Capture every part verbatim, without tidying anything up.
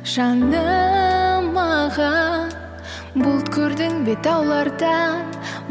Жаным маған бұлт көрдің бе таулардан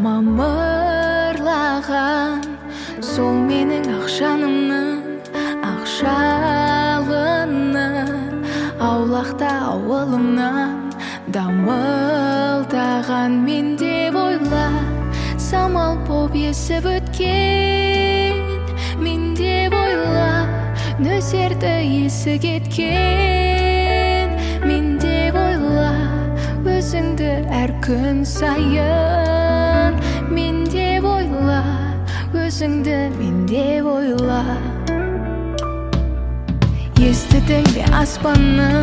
мамырлаған, сол менің ақ жанымның ақ жалыны, аулақта ауылымнан дамылдаған. Мен деп ойла, самал боп есіп өткен, мен деп ойла, нөсерді есі кеткен. Мен деп ойла, өзіңді әр күн сайын. Мен деп ойла, өзіңді мен деп ойла. Естідің бе аспанның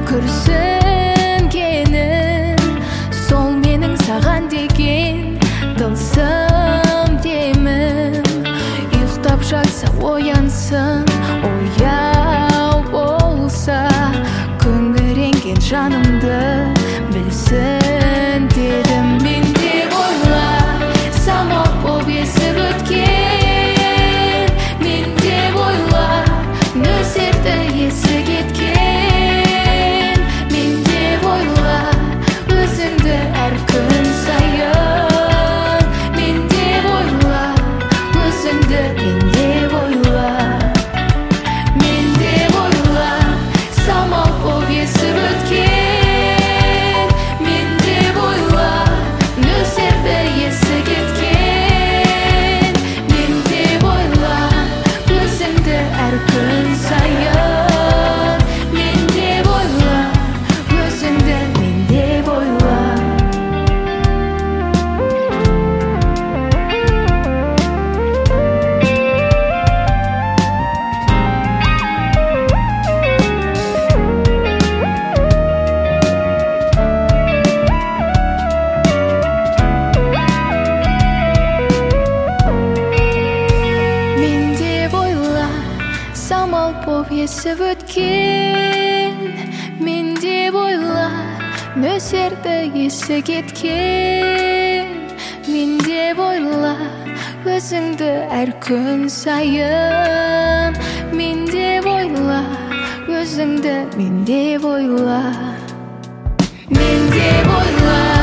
күрсінгенін, сол менің саған деген тылсым демім. Ұйықтап жатса оянсын, ояу болса, күңіренген жанымды білсін дедім. Мен деп ойла, самал боп есіп өткен, мен деп ойла, нөсерді есі кеткен. Мен деп ойла, өзіңді әр күн сайын. Мен деп ойла, өзіңді мен деп ойла. Мен деп ойла, самал боп есіп өткен, мен деп ойла, нөсерді есі кеткен. Мен деп ойла, өзіңді әр күн сайын. Мен деп ойла, өзіңді мен деп ойла. Мен деп ойла, самал боп есіп өткен, мен деп ойла, нөсерді есі кеткен. Мен деп ойла, өзіңді әр күн сайын. Мен деп ойла, өзіңді мен деп ойла. Мен деп ойла.